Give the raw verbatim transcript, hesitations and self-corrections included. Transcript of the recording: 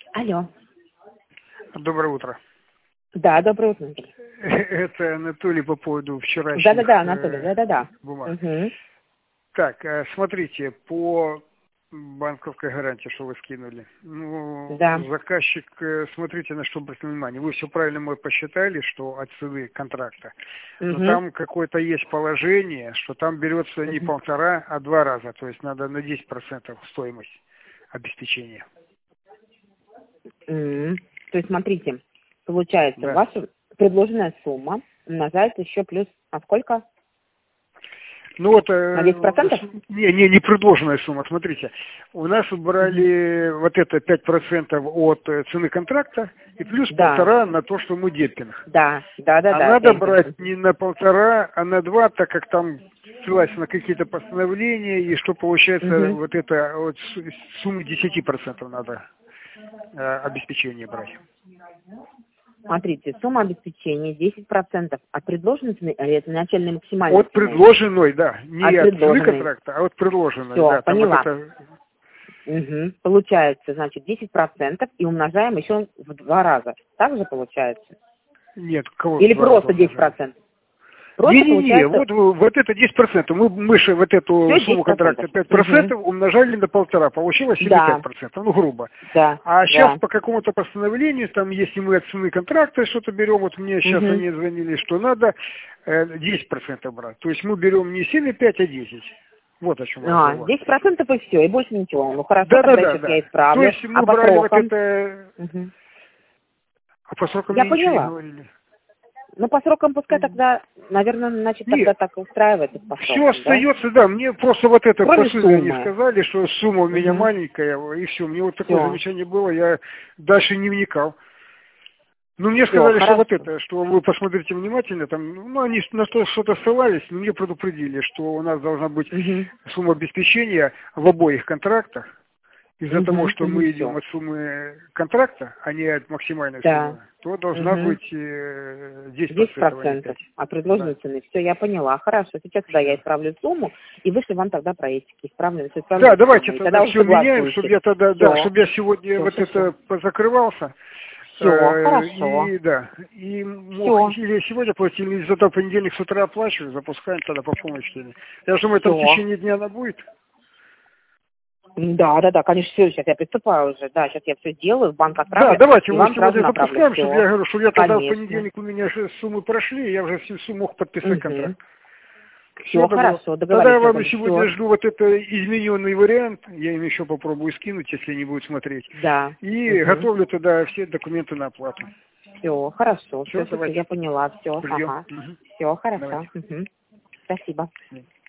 Алло. Доброе утро. Да, доброе утро. Это Анатолий по поводу вчерашних Да-да-да, Анатолий, да-да-да. бумаг. Угу. Так, смотрите, по банковской гарантии, что вы скинули. Ну, Да. заказчик, смотрите, на что обратил внимание. Вы все правильно мы посчитали, что от цены контракта. Но Угу. там какое-то есть положение, что там берется не Угу. полтора, а два раза. То есть надо на десять процентов стоимость обеспечения. Угу. То есть, смотрите, получается, Да. ваша предложенная сумма умножается еще плюс, а сколько? Ну вот, На десять процентов? не, не, не предложенная сумма, смотрите, у нас убрали угу. вот это пять процентов от цены контракта и плюс да. полтора на то, что мы демпинг. Да, да, да, а да. надо демпинг. брать не на полтора, а на два, так как там ссылаясь на какие-то постановления, и что получается Угу. вот это вот суммы десять процентов надо э, обеспечение брать. Смотрите, сумма обеспечения десять процентов от предложенной цены, а это начальной максимальной От цены? предложенной, да, не от, от цены контракта, а от предложенной. Все, да, там поняла. вот это... Угу. Получается, значит, десять процентов и умножаем еще в два раза. Так же получается? Нет, кого Или два просто раза десять процентов? Просто Не-не-не, получается... вот, вот это десять процентов. Мы, мы же вот эту Всё сумму контракта пять процентов угу. умножали на полтора, получилось семь целых пять десятых процента, ну грубо. Да. А да. сейчас по какому-то постановлению, там, если мы от цены контракта что-то берем, вот мне сейчас угу. они звонили, что надо э, десять процентов брать. То есть мы берем не семь целых пять десятых, а десять. Вот о чем А, разговор. десять процентов и все, и больше ничего. Ну хорошо, да, тогда да, сейчас да, я да. исправлю. То есть мы а по брали срокам? вот это... Угу. А по срокам Я мне ничего не поняла. говорили. Ну, по срокам пускай тогда, наверное, значит, Нет. тогда так устраивает по Все срокам, остается, да? да, мне просто вот это Кроме посыльно они суммы. сказали, что сумма у меня Угу. маленькая, и все. Мне вот такое Всё. замечание было, я дальше не вникал. Ну, мне Всё, сказали, что хорошо. вот это, что вы посмотрите внимательно, там, ну, они на что- что-то ссылались, но мне предупредили, что у нас должна быть Угу. сумма обеспечения в обоих контрактах. Из-за Угу. того, что Угу. мы Всё. идем от суммы контракта, а не от максимальной Да. суммы, то должна Угу. быть э, десять десять процентов, а не процентов пять. от предложенной Да. цены. Все, я поняла. Хорошо. Сейчас тогда я исправлю сумму и вышлю вам тогда проектики. Исправлю, исправлю Да, сумму. давайте И тогда тогда уже все меняем, чтобы согласуете. я тогда, да, Все. чтобы я сегодня Все, вот все, это позакрывался. все. э, Хорошо. И да, и мог Все. или сегодня платить, или зато в понедельник с утра оплачиваю, запускаем тогда по помощи. Я же думаю, там в Все. течение дня она будет. Да, да, да, конечно, все, сейчас я приступаю уже. Да, сейчас я все сделаю, в банк Да, отправлю, давайте и мы вам сразу сегодня направлю. запускаем, чтобы я Все. говорю, что я тогда в Конечно. понедельник у меня же суммы прошли, я уже всю сумму мог подписать Угу. контракт. Все, Все, хорошо, тогда я договорились. вам Все. сегодня жду вот это измененный вариант, я им еще попробую скинуть, если не будут смотреть. Да. И Угу. готовлю тогда все документы на оплату. Все, хорошо, Все, все, все, давайте. я поняла, все, Ждем. ага. Угу. Все, хорошо. Давайте. Угу. Спасибо.